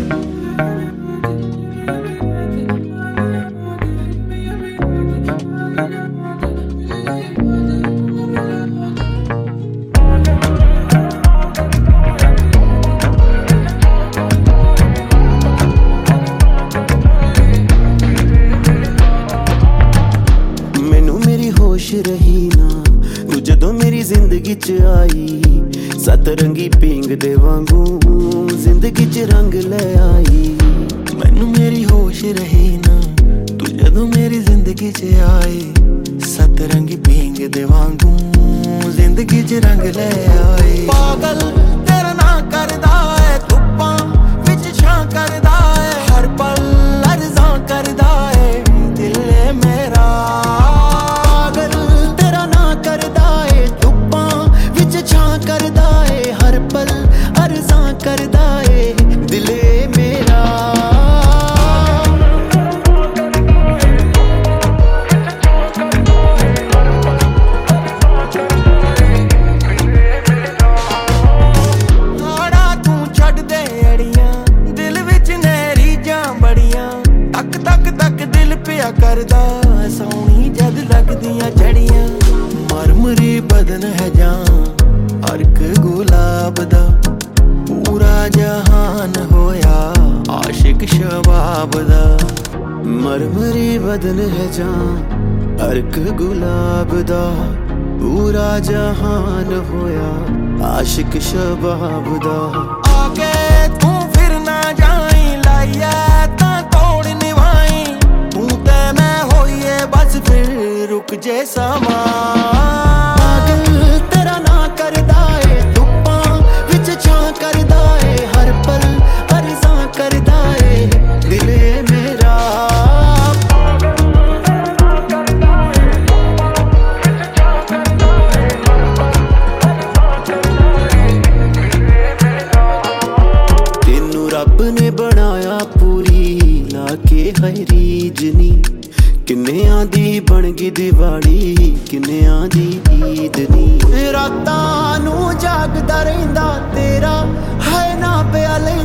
रही ना तू जदों मेरी जिंदगी च आई सतरंगी पींग दे वांगू जिंदगी च रंग ले आई। मैनू मेरी होश रही ना तू जदों मेरी जिंदगी च आई सतरंगी पींग दे वांगू जिंदगी च रंग ले आई। पागल तेरा ना करदा है धुप्पां विच छां करदा है हर पल अर्ज़ां करदा है दिल मेरा। करदा है दिले मेरा। आड़ा तू छड्ड दे अड़ियां दिल विच नहरी जां बड़ियां तक तक तक दिल पिया करदा सोहनी जद लगदियां जड़ियां। मरमरी बदन है जां अर्क गुलाब दा पूरा जहान होया आशिक शबाब दा। मरमरी बदन है जान अर्क गुलाब दा पूरा जहान होया आशिक शबाब दा। आगे तू फिर ना जाई लाइया तां तोड़ निभाई तू ते मैं होइए बस फिर रुक जे समा। तेरा ना करदा है धुप्पां विच छां करदा है हर पल अर्ज़ां करदा है दिले मेरा। तेनू रब ने बनाया पूरी लाके हरी जनी किन्नियां दी बन गई दिवाली किन्नियां दी ईद नी। रातां नू जागदा रहिंदा तेरा है ना पिया।